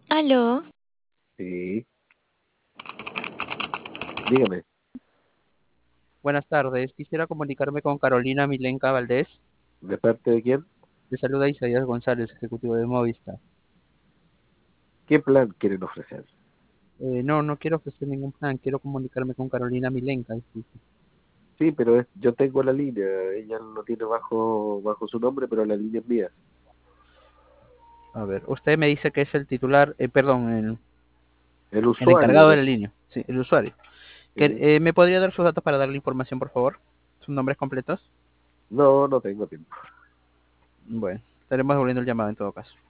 Aló, Sí, dígame, Buenas tardes. Quisiera comunicarme con Carolina Milenka Valdés. ¿de parte de quién? Le saluda Isaías González, ejecutivo de Movistar. ¿Qué plan quieren ofrecer? No quiero ofrecer ningún plan. Quiero comunicarme con Carolina Milenka. Disculpe. Sí, pero yo tengo la línea, ella lo tiene bajo su nombre, pero la línea es mía. A ver, usted me dice que es el titular, perdón, El el usuario, encargado de ¿no? la línea. Sí, el usuario. Sí. ¿Me podría dar sus datos para darle información, por favor? ¿Sus nombres completos? No, no tengo tiempo. Bueno, estaremos devolviendo el llamado en todo caso.